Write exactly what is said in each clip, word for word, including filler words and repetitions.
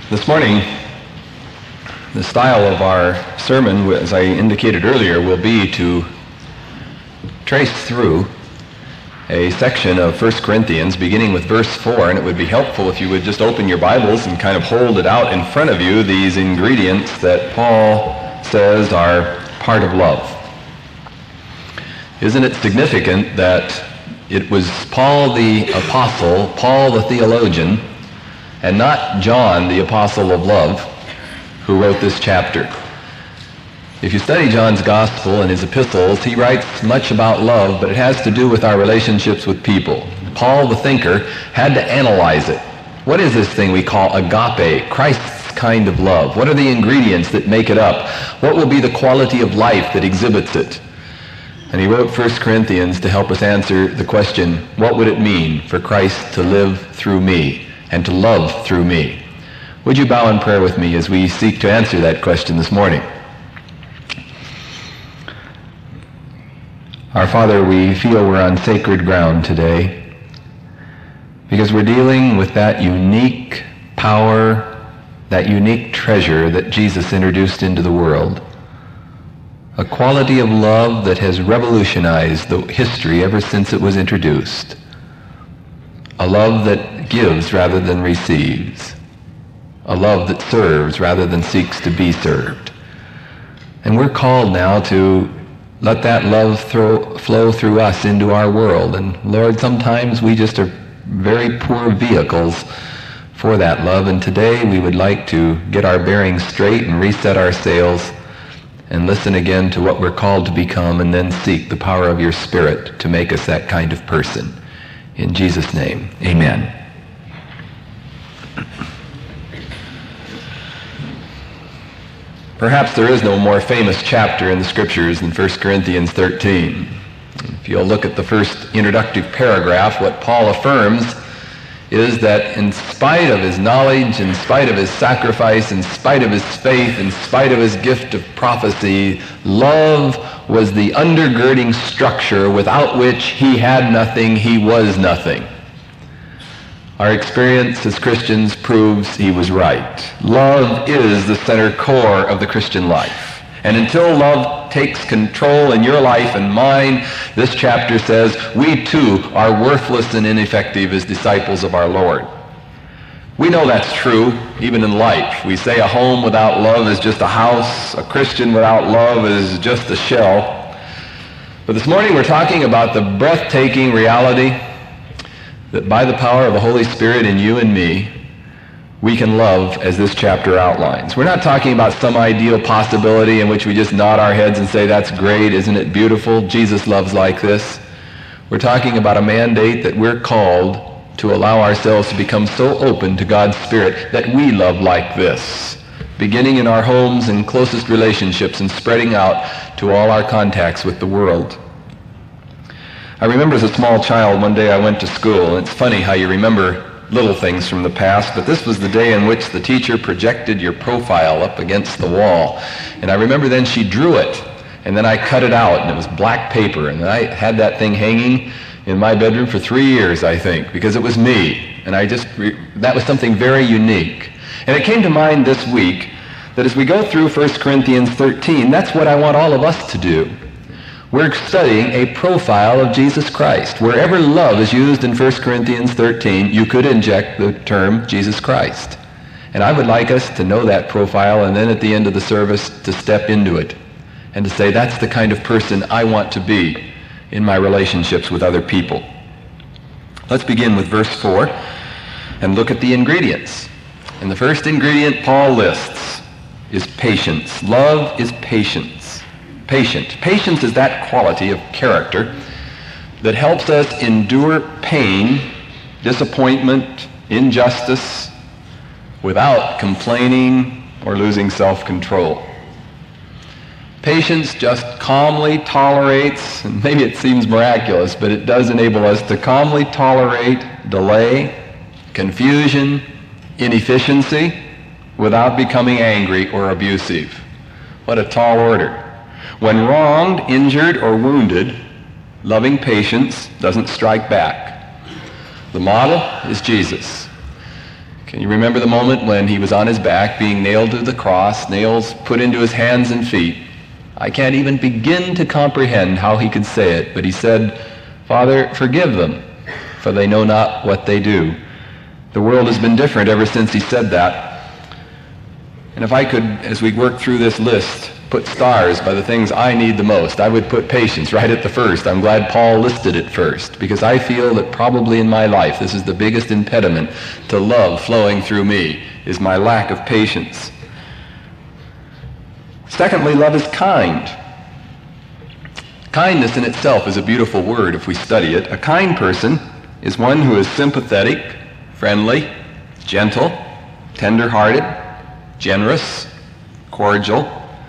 This morning, the style of our sermon, as I indicated earlier, will be to trace through a section of First Corinthians beginning with verse four, and it would be helpful if you would just open your Bibles and kind of hold it out in front of you, these ingredients that Paul says are part of love. Isn't it significant that it was Paul the apostle, Paul the theologian, and not John the apostle of love, who wrote this chapter? If you study John's gospel and his epistles, he writes much about love, but it has to do with our relationships with people. Paul the thinker had to analyze it. What is this thing we call agape, Christ's kind of love? What are the ingredients that make it up? What will be the quality of life that exhibits it? And he wrote First Corinthians to help us answer the question, what would it mean for Christ to live through me and to love through me? Would you bow in prayer with me as we seek to answer that question this morning? Our Father, we feel we're on sacred ground today because we're dealing with that unique power, that unique treasure that Jesus introduced into the world. A quality of love that has revolutionized the history ever since it was introduced. A love that gives rather than receives. A love that serves rather than seeks to be served. And we're called now to let that love throw, flow through us into our world. And Lord, sometimes we just are very poor vehicles for that love. And today we would like to get our bearings straight and reset our sails and listen again to what we're called to become, and then seek the power of your Spirit to make us that kind of person. In Jesus' name, amen. Perhaps there is no more famous chapter in the Scriptures than First Corinthians thirteen. If you'll look at the first introductory paragraph, what Paul affirms is that in spite of his knowledge, in spite of his sacrifice, in spite of his faith, in spite of his gift of prophecy, love was the undergirding structure without which he had nothing, he was nothing. Our experience as Christians proves he was right. Love is the center core of the Christian life. And until love takes control in your life and mine, this chapter says, we too are worthless and ineffective as disciples of our Lord. We know that's true, even in life. We say a home without love is just a house. A Christian without love is just a shell. But this morning we're talking about the breathtaking reality that by the power of the Holy Spirit in you and me, we can love as this chapter outlines. We're not talking about some ideal possibility in which we just nod our heads and say, that's great, isn't it beautiful? Jesus loves like this. We're talking about a mandate that we're called to allow ourselves to become so open to God's Spirit that we love like this, beginning in our homes and closest relationships and spreading out to all our contacts with the world. I remember as a small child, one day I went to school, and it's funny how you remember little things from the past, but this was the day in which the teacher projected your profile up against the wall. And I remember then she drew it, and then I cut it out, and it was black paper, and I had that thing hanging in my bedroom for three years, I think, because it was me. And I just, re- that was something very unique. And it came to mind this week that as we go through First Corinthians thirteen, that's what I want all of us to do. We're studying a profile of Jesus Christ. Wherever love is used in First Corinthians thirteen, you could inject the term Jesus Christ. And I would like us to know that profile, and then at the end of the service to step into it and to say, that's the kind of person I want to be in my relationships with other people. Let's begin with verse four and look at the ingredients. And the first ingredient Paul lists is patience. Love is patience. Patient. Patience is that quality of character that helps us endure pain, disappointment, injustice, without complaining or losing self-control. Patience just calmly tolerates, and maybe it seems miraculous, but it does enable us to calmly tolerate delay, confusion, inefficiency, without becoming angry or abusive. What a tall order. When wronged, injured, or wounded, loving patience doesn't strike back. The model is Jesus. Can you remember the moment when he was on his back being nailed to the cross, nails put into his hands and feet? I can't even begin to comprehend how he could say it, but he said, "Father, forgive them, for they know not what they do." The world has been different ever since he said that. And if I could, as we work through this list, put stars by the things I need the most, I would put patience right at the first. I'm glad Paul listed it first, because I feel that probably in my life this is the biggest impediment to love flowing through me, is my lack of patience. Secondly, love is kind. Kindness in itself is a beautiful word if we study it. A kind person is one who is sympathetic, friendly, gentle, tender-hearted, generous, cordial.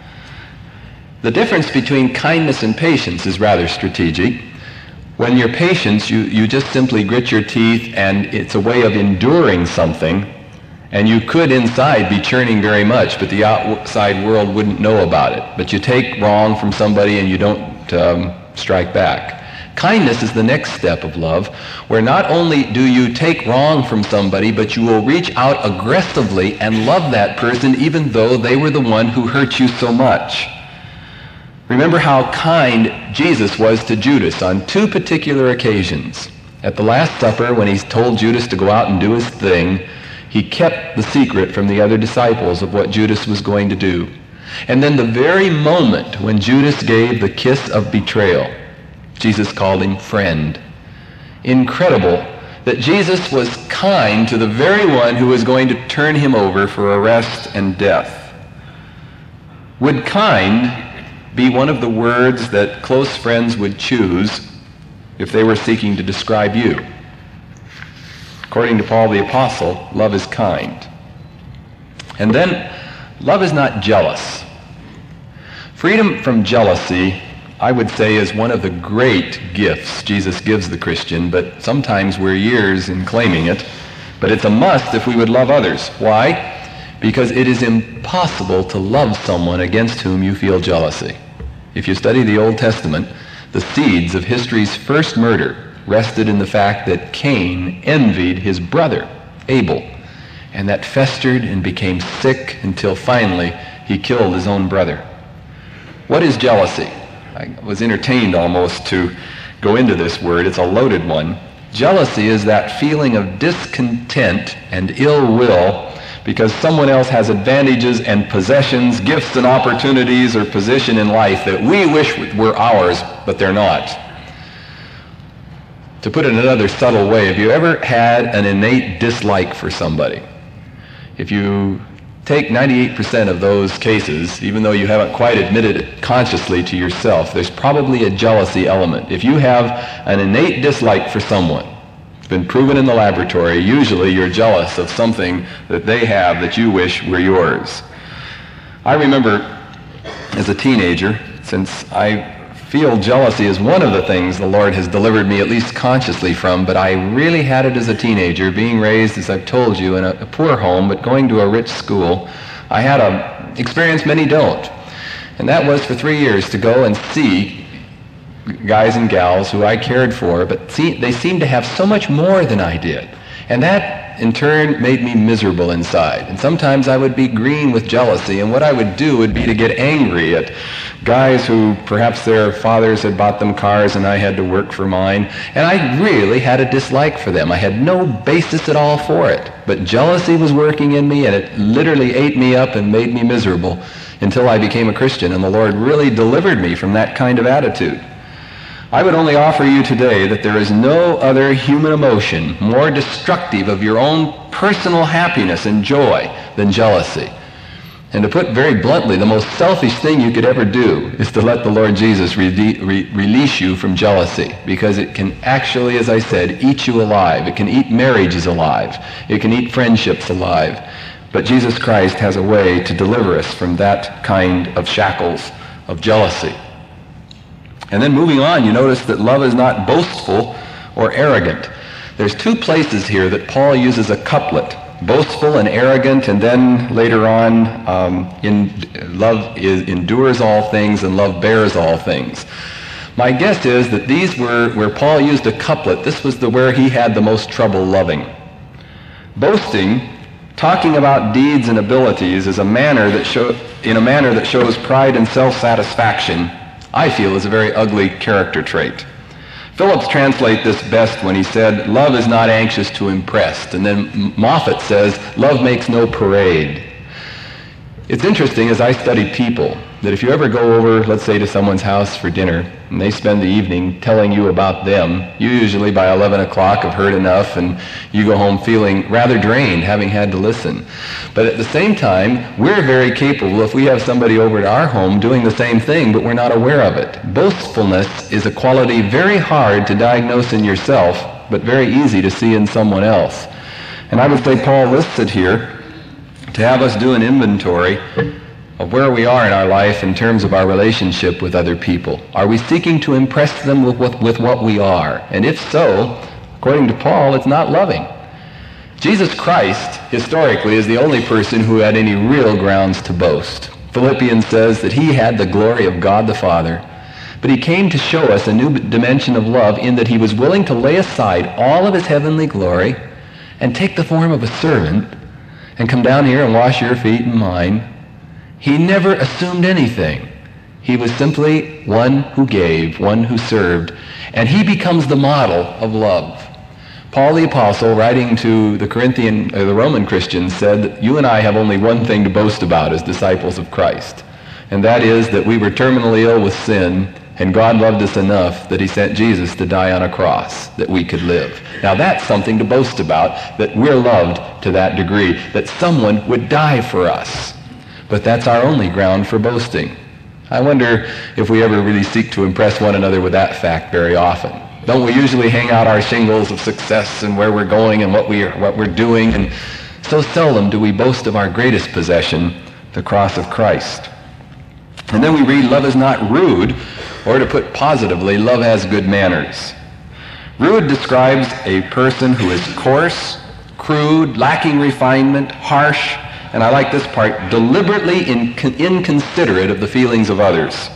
The difference between kindness and patience is rather strategic. When you're patient, you, you just simply grit your teeth, and it's a way of enduring something, and you could inside be churning very much, but the outside world wouldn't know about it. But you take wrong from somebody and you don't um, strike back. Kindness is the next step of love, where not only do you take wrong from somebody, but you will reach out aggressively and love that person even though they were the one who hurt you so much. Remember how kind Jesus was to Judas on two particular occasions. At the Last Supper, when he told Judas to go out and do his thing, he kept the secret from the other disciples of what Judas was going to do. And then the very moment when Judas gave the kiss of betrayal, Jesus called him friend. Incredible that Jesus was kind to the very one who was going to turn him over for arrest and death. Would kind be one of the words that close friends would choose if they were seeking to describe you? According to Paul the Apostle, love is kind. And then, love is not jealous. Freedom from jealousy, I would say, is one of the great gifts Jesus gives the Christian, but sometimes we're years in claiming it. But it's a must if we would love others. Why? Because it is impossible to love someone against whom you feel jealousy. If you study the Old Testament, the seeds of history's first murder rested in the fact that Cain envied his brother, Abel, and that festered and became sick until finally he killed his own brother. What is jealousy? I was entertained almost to go into this word. It's a loaded one. Jealousy is that feeling of discontent and ill will because someone else has advantages and possessions, gifts and opportunities or position in life that we wish were ours, but they're not. To put it in another subtle way, have you ever had an innate dislike for somebody? If you take ninety-eight percent of those cases, even though you haven't quite admitted it consciously to yourself, there's probably a jealousy element. If you have an innate dislike for someone, it's been proven in the laboratory, usually you're jealous of something that they have that you wish were yours. I remember as a teenager, since I feel jealousy is one of the things the Lord has delivered me at least consciously from, but I really had it as a teenager, being raised, as I've told you, in a, a poor home, but going to a rich school. I had a experience many don't, and that was for three years to go and see guys and gals who I cared for, but see, they seemed to have so much more than I did, and that in turn made me miserable inside. And sometimes I would be green with jealousy, and what I would do would be to get angry at guys who perhaps their fathers had bought them cars and I had to work for mine, and I really had a dislike for them. I had no basis at all for it, but jealousy was working in me, and it literally ate me up and made me miserable until I became a Christian, and the Lord really delivered me from that kind of attitude. I would only offer you today that there is no other human emotion more destructive of your own personal happiness and joy than jealousy. And to put very bluntly, the most selfish thing you could ever do is to let the Lord Jesus re- re- release you from jealousy, because it can actually, as I said, eat you alive. It can eat marriages alive. It can eat friendships alive. But Jesus Christ has a way to deliver us from that kind of shackles of jealousy. And then moving on, you notice that love is not boastful or arrogant. There's two places here that Paul uses a couplet, boastful and arrogant, and then later on, um, in, love is, endures all things and love bears all things. My guess is that these were, where Paul used a couplet, this was the where he had the most trouble loving. Boasting Talking about deeds and abilities is a manner that show, in a manner that shows pride and self-satisfaction, I feel is a very ugly character trait. Phillips translates this best when he said, love is not anxious to impress. And then Moffat says, love makes no parade. It's interesting as I study people that if you ever go over, let's say, to someone's house for dinner, and they spend the evening telling you about them, you usually by eleven o'clock have heard enough, and you go home feeling rather drained, having had to listen. But at the same time, we're very capable, if we have somebody over at our home, doing the same thing, but we're not aware of it. Boastfulness is a quality very hard to diagnose in yourself, but very easy to see in someone else. And I would say Paul lists it here to have us do an inventory of where we are in our life in terms of our relationship with other people. Are we seeking to impress them with, with, with what we are? And if so, according to Paul, it's not loving. Jesus Christ, historically, is the only person who had any real grounds to boast. Philippians says that he had the glory of God the Father, but he came to show us a new dimension of love in that he was willing to lay aside all of his heavenly glory and take the form of a servant and come down here and wash your feet and mine. He never assumed anything. He was simply one who gave, one who served, and he becomes the model of love. Paul the Apostle, writing to the Corinthian, uh, the Roman Christians, said that you and I have only one thing to boast about as disciples of Christ, and that is that we were terminally ill with sin, and God loved us enough that he sent Jesus to die on a cross that we could live. Now that's something to boast about, that we're loved to that degree, that someone would die for us. But that's our only ground for boasting. I wonder if we ever really seek to impress one another with that fact very often. Don't we usually hang out our shingles of success and where we're going and what, we are, what we're doing, and so seldom do we boast of our greatest possession, the cross of Christ. And then we read, love is not rude, or to put positively, love has good manners. Rude describes a person who is coarse, crude, lacking refinement, harsh, and I like this part, deliberately inc- inconsiderate of the feelings of others.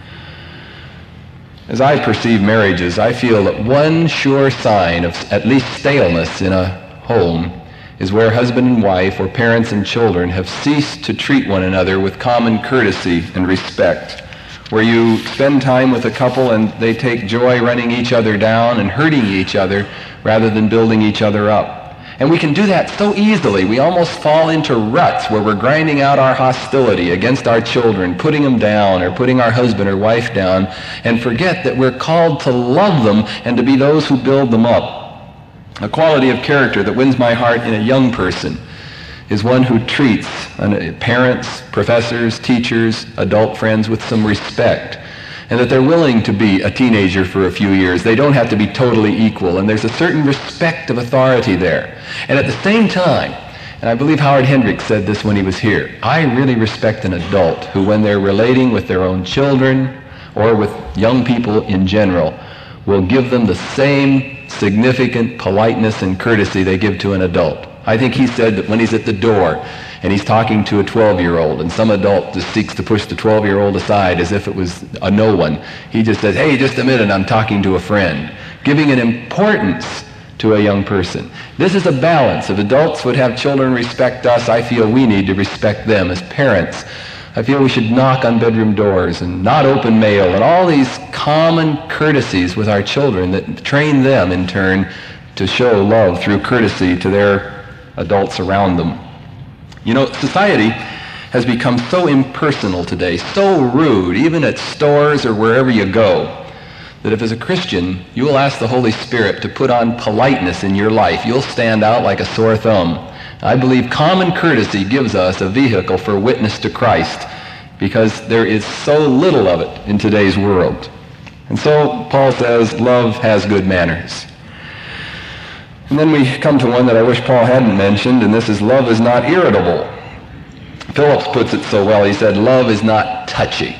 As I perceive marriages, I feel that one sure sign of at least staleness in a home is where husband and wife or parents and children have ceased to treat one another with common courtesy and respect, where you spend time with a couple and they take joy running each other down and hurting each other rather than building each other up. And we can do that so easily. We almost fall into ruts where we're grinding out our hostility against our children, putting them down or putting our husband or wife down, and forget that we're called to love them and to be those who build them up. A quality of character that wins my heart in a young person is one who treats parents, professors, teachers, adult friends with some respect, and that they're willing to be a teenager for a few years. They don't have to be totally equal, and there's a certain respect of authority there. And at the same time, and I believe Howard Hendricks said this when he was here, I really respect an adult who, when they're relating with their own children or with young people in general, will give them the same significant politeness and courtesy they give to an adult. I think he said that when he's at the door and he's talking to a twelve-year-old and some adult just seeks to push the twelve-year-old aside as if it was a no one, he just says, hey, just a minute, I'm talking to a friend, giving an importance to a young person. This is a balance. If adults would have children respect us, I feel we need to respect them as parents. I feel we should knock on bedroom doors and not open mail and all these common courtesies with our children that train them in turn to show love through courtesy to their adults around them. You know, society has become so impersonal today, so rude, even at stores or wherever you go, that if as a Christian you will ask the Holy Spirit to put on politeness in your life, you'll stand out like a sore thumb. I believe common courtesy gives us a vehicle for witness to Christ because there is so little of it in today's world. And so Paul says, love has good manners. And then we come to one that I wish Paul hadn't mentioned, and this is love is not irritable. Phillips puts it so well. He said, love is not touchy.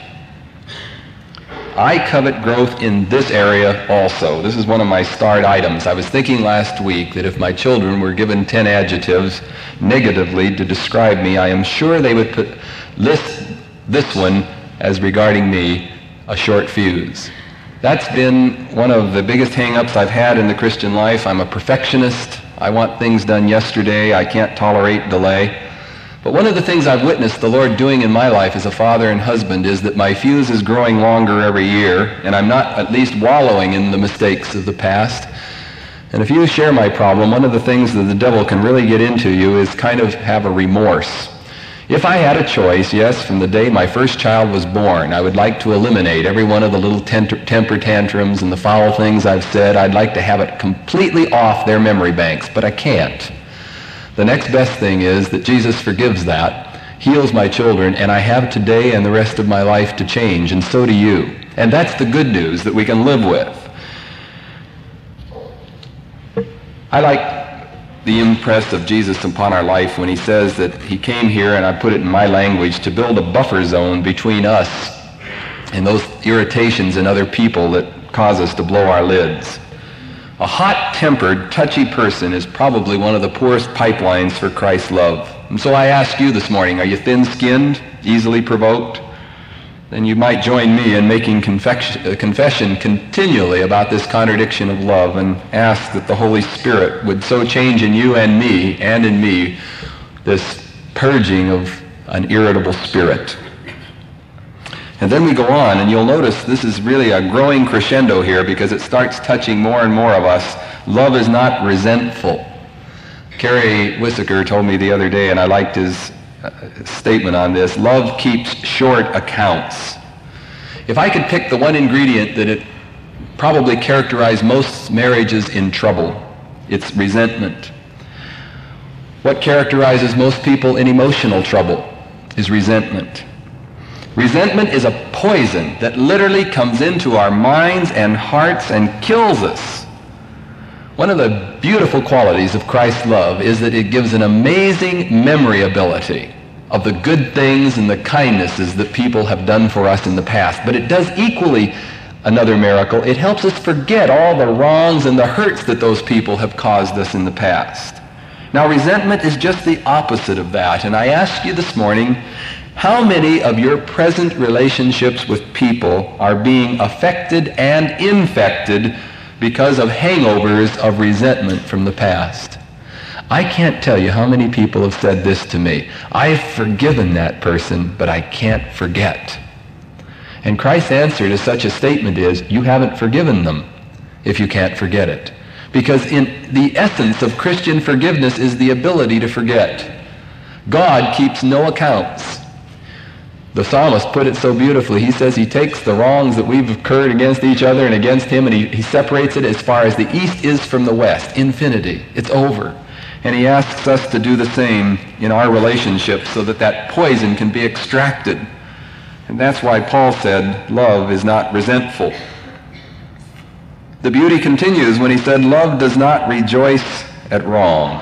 I covet growth in this area also. This is one of my starred items. I was thinking last week that if my children were given ten adjectives negatively to describe me, I am sure they would put list this one as regarding me a short fuse. That's been one of the biggest hang-ups I've had in the Christian life. I'm a perfectionist. I want things done yesterday. I can't tolerate delay. But one of the things I've witnessed the Lord doing in my life as a father and husband is that my fuse is growing longer every year, and I'm not at least wallowing in the mistakes of the past. And if you share my problem, one of the things that the devil can really get into you is kind of have a remorse. If I had a choice, yes, from the day my first child was born, I would like to eliminate every one of the little temper tantrums and the foul things I've said. I'd like to have it completely off their memory banks, but I can't. The next best thing is that Jesus forgives that, heals my children, and I have today and the rest of my life to change, and so do you. And that's the good news that we can live with. I like the impress of Jesus upon our life when he says that he came here, and I put it in my language, to build a buffer zone between us and those irritations in other people that cause us to blow our lids. A hot-tempered, touchy person is probably one of the poorest pipelines for Christ's love. And so I ask you this morning, are you thin-skinned, easily provoked? Then you might join me in making confession, confession continually about this contradiction of love, and ask that the Holy Spirit would so change in you and me, and in me, this purging of an irritable spirit. And then we go on, and you'll notice this is really a growing crescendo here, because it starts touching more and more of us. Love is not resentful. Kerry Whittaker told me the other day, and I liked his uh, statement on this, love keeps short accounts. If I could pick the one ingredient that it probably characterized most marriages in trouble, it's resentment. What characterizes most people in emotional trouble is resentment. Resentment is a poison that literally comes into our minds and hearts and kills us. One of the beautiful qualities of Christ's love is that it gives an amazing memory ability of the good things and the kindnesses that people have done for us in the past. But it does equally another miracle. It helps us forget all the wrongs and the hurts that those people have caused us in the past. Now, resentment is just the opposite of that. And I ask you this morning, how many of your present relationships with people are being affected and infected because of hangovers of resentment from the past? I can't tell you how many people have said this to me. I've forgiven that person, but I can't forget. And Christ's answer to such a statement is, you haven't forgiven them if you can't forget it. Because in the essence of Christian forgiveness is the ability to forget. God keeps no accounts. The psalmist put it so beautifully. He says he takes the wrongs that we've incurred against each other and against him, and he, he separates it as far as the east is from the west. Infinity. It's over. And he asks us to do the same in our relationships so that that poison can be extracted. And that's why Paul said, love is not resentful. The beauty continues when he said, love does not rejoice at wrong.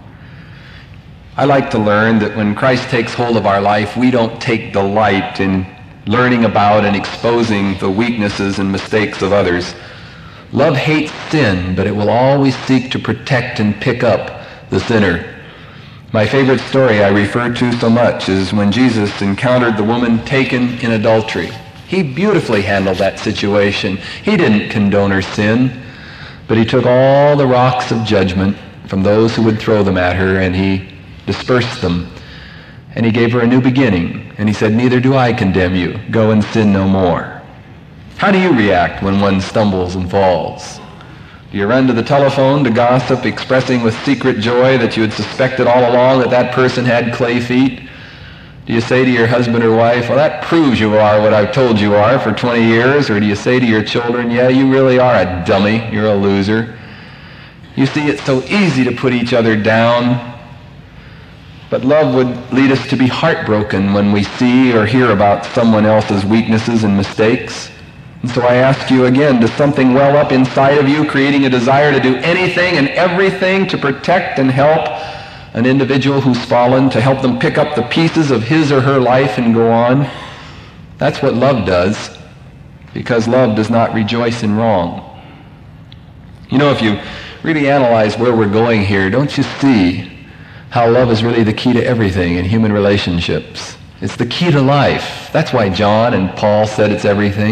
I like to learn that when Christ takes hold of our life, we don't take delight in learning about and exposing the weaknesses and mistakes of others. Love hates sin, but it will always seek to protect and pick up the sinner. My favorite story I refer to so much is when Jesus encountered the woman taken in adultery. He beautifully handled that situation. He didn't condone her sin, but he took all the rocks of judgment from those who would throw them at her, and he dispersed them, and he gave her a new beginning, and he said, neither do I condemn you. Go and sin no more. How do you react when one stumbles and falls? Do you run to the telephone to gossip, expressing with secret joy that you had suspected all along that that person had clay feet? Do you say to your husband or wife, well, that proves you are what I've told you are for twenty years? Or do you say to your children, yeah, you really are a dummy, you're a loser? You see, it's so easy to put each other down. But love would lead us to be heartbroken when we see or hear about someone else's weaknesses and mistakes. And so I ask you again, does something well up inside of you, creating a desire to do anything and everything to protect and help an individual who's fallen, to help them pick up the pieces of his or her life and go on? That's what love does, because love does not rejoice in wrong. You know, if you really analyze where we're going here, don't you see how love is really the key to everything in human relationships? It's the key to life. That's why John and Paul said it's everything.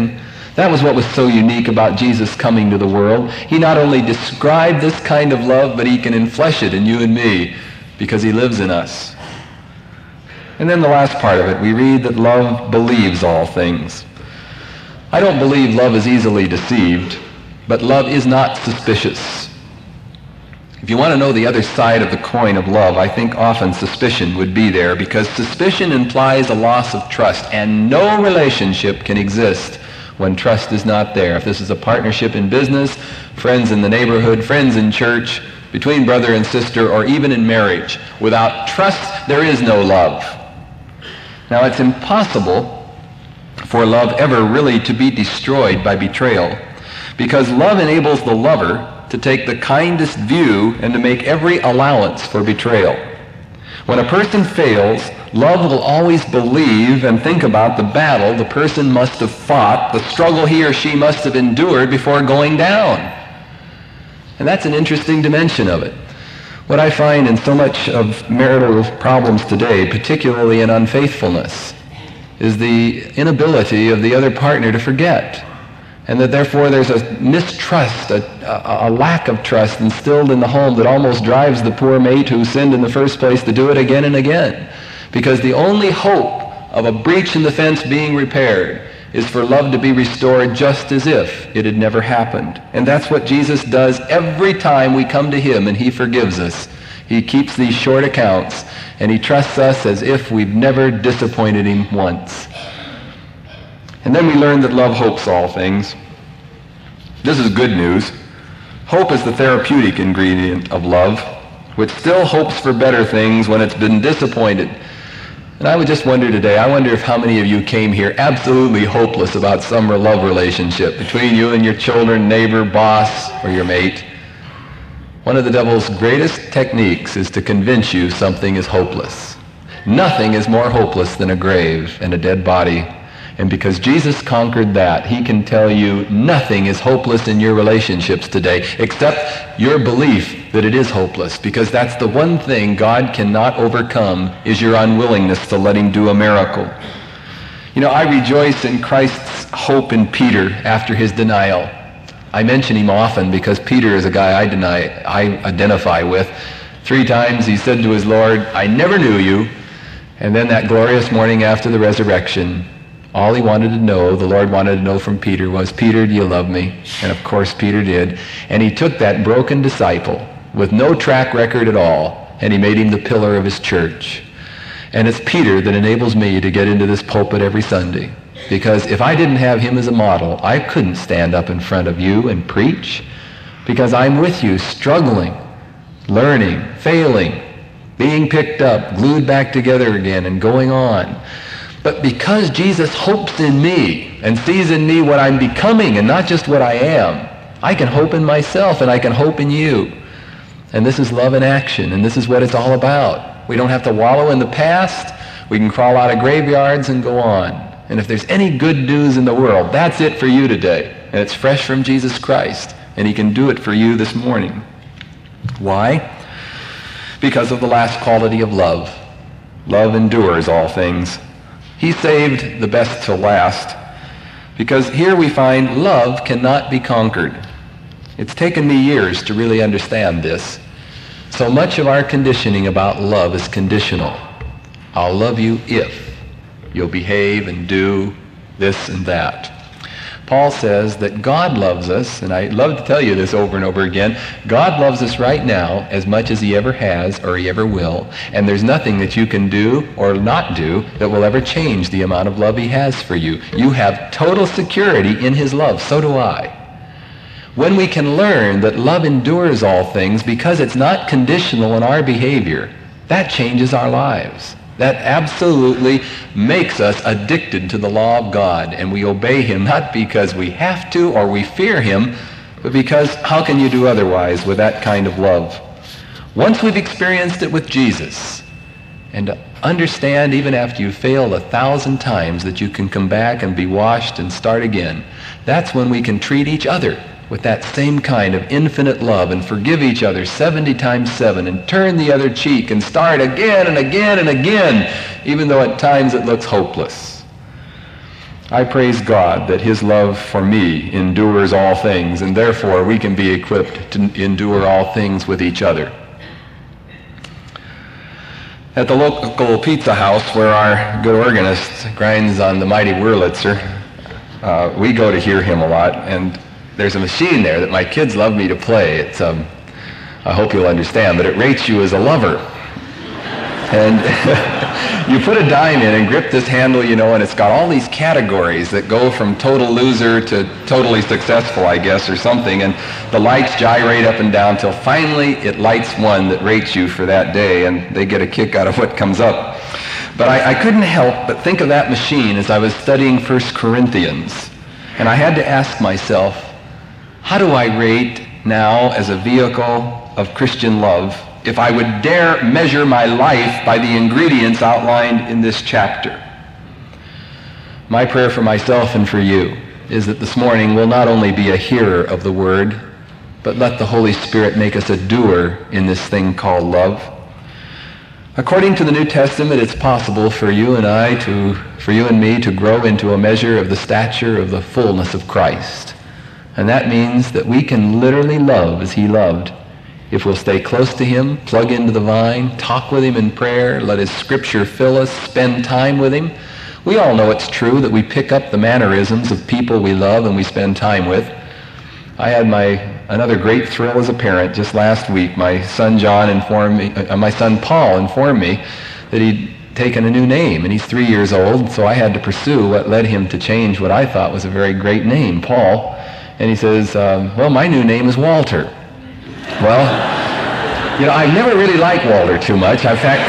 That was what was so unique about Jesus coming to the world. He not only described this kind of love, but he can enflesh it in you and me because he lives in us. And then the last part of it, we read that love believes all things. I don't believe love is easily deceived, but love is not suspicious. If you want to know the other side of the coin of love, I think often suspicion would be there, because suspicion implies a loss of trust, and no relationship can exist when trust is not there. If this is a partnership in business, friends in the neighborhood, friends in church, between brother and sister, or even in marriage, without trust, there is no love. Now, it's impossible for love ever really to be destroyed by betrayal, because love enables the lover to take the kindest view and to make every allowance for betrayal. When a person fails, love will always believe and think about the battle the person must have fought, the struggle he or she must have endured before going down. And that's an interesting dimension of it. What I find in so much of marital problems today, particularly in unfaithfulness, is the inability of the other partner to forget. And that therefore there's a mistrust, a, a, a lack of trust instilled in the home that almost drives the poor mate who sinned in the first place to do it again and again. Because the only hope of a breach in the fence being repaired is for love to be restored just as if it had never happened. And that's what Jesus does every time we come to him and he forgives us. He keeps these short accounts and he trusts us as if we've never disappointed him once. And then we learn that love hopes all things. This is good news. Hope is the therapeutic ingredient of love, which still hopes for better things when it's been disappointed. And I would just wonder today, I wonder if how many of you came here absolutely hopeless about some love relationship between you and your children, neighbor, boss, or your mate. One of the devil's greatest techniques is to convince you something is hopeless. Nothing is more hopeless than a grave and a dead body. And because Jesus conquered that, he can tell you nothing is hopeless in your relationships today except your belief that it is hopeless, because that's the one thing God cannot overcome, is your unwillingness to let him do a miracle. You know, I rejoice in Christ's hope in Peter after his denial. I mention him often because Peter is a guy I deny, I identify with. Three times he said to his Lord, "I never knew you." And then that glorious morning after the resurrection, all he wanted to know, the Lord wanted to know from Peter was, "Peter, do you love me?" And of course Peter did. And he took that broken disciple with no track record at all, and he made him the pillar of his church. And it's Peter that enables me to get into this pulpit every Sunday. Because if I didn't have him as a model, I couldn't stand up in front of you and preach. Because I'm with you, struggling, learning, failing, being picked up, glued back together again, and going on. But because Jesus hopes in me and sees in me what I'm becoming and not just what I am, I can hope in myself and I can hope in you. And this is love in action, and this is what it's all about. We don't have to wallow in the past. We can crawl out of graveyards and go on. And if there's any good news in the world, that's it for you today. And it's fresh from Jesus Christ, and he can do it for you this morning. Why? Because of the last quality of love. Love endures all things. He saved the best till last, because here we find love cannot be conquered. It's taken me years to really understand this. So much of our conditioning about love is conditional. I'll love you if you'll behave and do this and that. Paul says that God loves us, and I love to tell you this over and over again, God loves us right now as much as he ever has or he ever will, and there's nothing that you can do or not do that will ever change the amount of love he has for you. You have total security in his love. So do I. When we can learn that love endures all things because it's not conditional in our behavior, that changes our lives. That absolutely makes us addicted to the law of God, and we obey him not because we have to or we fear him, but because how can you do otherwise with that kind of love? Once we've experienced it with Jesus, and to understand even after you failed a thousand times that you can come back and be washed and start again, that's when we can treat each other with that same kind of infinite love and forgive each other seventy times seven and turn the other cheek and start again and again and again, even though at times it looks hopeless. I praise God that his love for me endures all things, and therefore we can be equipped to endure all things with each other. At the local pizza house where our good organist grinds on the mighty Wurlitzer, uh, we go to hear him a lot, and there's a machine there that my kids love me to play. It's, um, I hope you'll understand, but it rates you as a lover. And you put a dime in and grip this handle, you know, and it's got all these categories that go from total loser to totally successful, I guess, or something. And the lights gyrate up and down till finally it lights one that rates you for that day, and they get a kick out of what comes up. But I, I couldn't help but think of that machine as I was studying First Corinthians. And I had to ask myself, how do I rate now as a vehicle of Christian love if I would dare measure my life by the ingredients outlined in this chapter? My prayer for myself and for you is that this morning we'll not only be a hearer of the word, but let the Holy Spirit make us a doer in this thing called love. According to the New Testament, it's possible for you and I to, for you and me to grow into a measure of the stature of the fullness of Christ. And that means that we can literally love as he loved if we'll stay close to him, plug into the vine, talk with him in prayer, let his scripture fill us, spend time with him. We all know it's true that we pick up the mannerisms of people we love and we spend time with. I had my another great thrill as a parent just last week. My son John informed me, uh, my son Paul informed me that he'd taken a new name, and he's three years old, so I had to pursue what led him to change what I thought was a very great name, Paul. And he says, um, well, my new name is Walter. Well, you know, I never really liked Walter too much. In fact,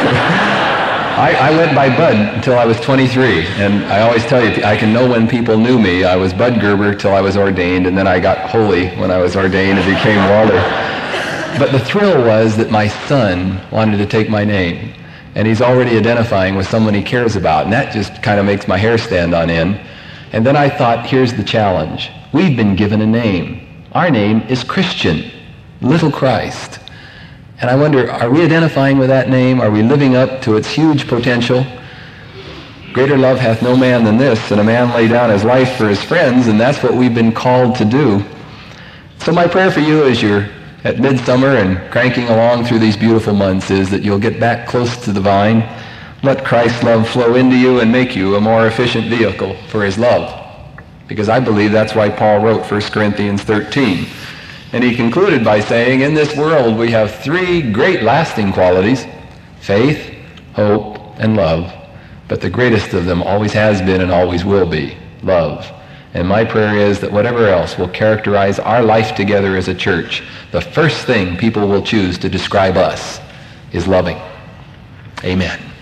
I, I went by Bud until I was twenty-three, and I always tell you, I can know when people knew me. I was Bud Gerber till I was ordained, and then I got holy when I was ordained and became Walter. But the thrill was that my son wanted to take my name, and he's already identifying with someone he cares about, and that just kind of makes my hair stand on end. And then I thought, here's the challenge. We've been given a name. Our name is Christian. Little Christ. And I wonder, are we identifying with that name? Are we living up to its huge potential? Greater love hath no man than this, and a man lay down his life for his friends, and that's what we've been called to do. So my prayer for you as you're at midsummer and cranking along through these beautiful months is that you'll get back close to the vine, let Christ's love flow into you and make you a more efficient vehicle for his love. Because I believe that's why Paul wrote First Corinthians thirteen. And he concluded by saying, in this world we have three great lasting qualities: faith, hope, and love. But the greatest of them always has been and always will be love. And my prayer is that whatever else will characterize our life together as a church, the first thing people will choose to describe us is loving. Amen.